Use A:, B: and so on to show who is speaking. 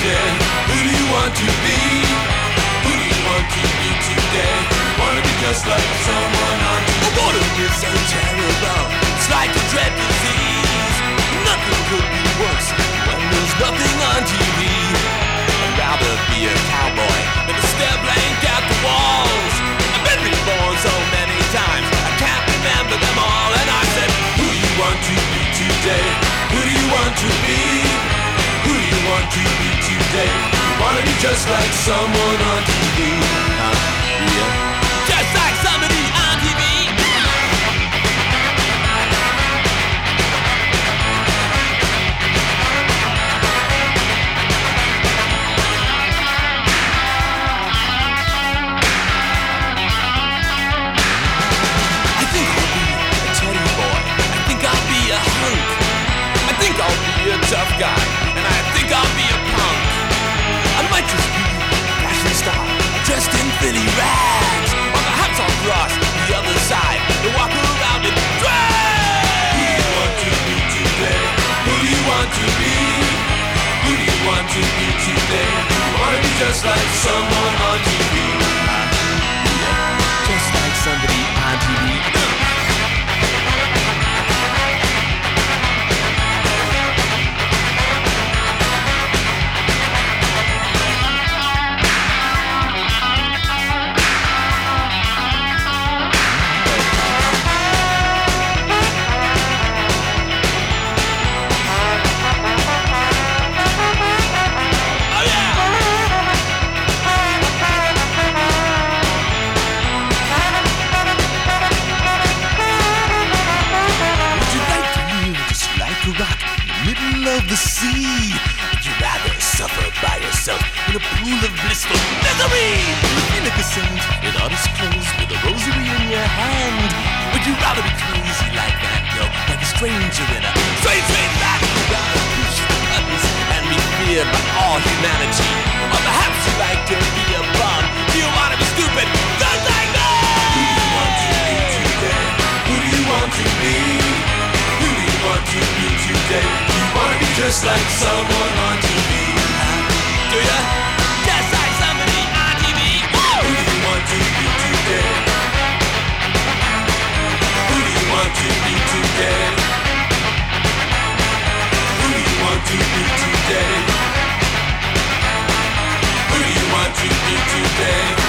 A: today? Who do you want to be? Who do you want to be today? Wanna be just like someone on TV. I wanna be so terrible. It's like a dread disease. Nothing could be worse when there's nothing on TV. I'd rather be a cowboy than to stare blank at the walls. I've been reborn so many times I can't remember them all. And I said, who do you want to be today? Who do you want to be? Who do you want to be today? Wanna be just like someone on TV. Real? Just like somebody on TV. Tough guy, and I think I'll be a punk. I might just be a fashion star, dressed in Philly rags, or perhaps I'll cross the other side and walk around in drag. Who do you want to be today? Who do you want to be? Who do you want to be today? You wanna be just like someone on TV. Just like somebody on TV. Of the sea, would you rather suffer by yourself in a pool of blissful misery? In a cassette, in artist clothes, with a rosary in your hand. Would you rather be crazy like that, girl, like a stranger in a strange land? Would you rather push the buttons and be feared by all humanity? Or perhaps you like to be a bum? Do you want to be stupid? Just like me! Who do you want to be today? Who do you want to be? Who do you want to be today? Wanna be just like someone on TV. Do ya? Just like somebody on TV. Who do you want to be today? Who do you want to be today? Who do you want to be today? Who do you want to be today?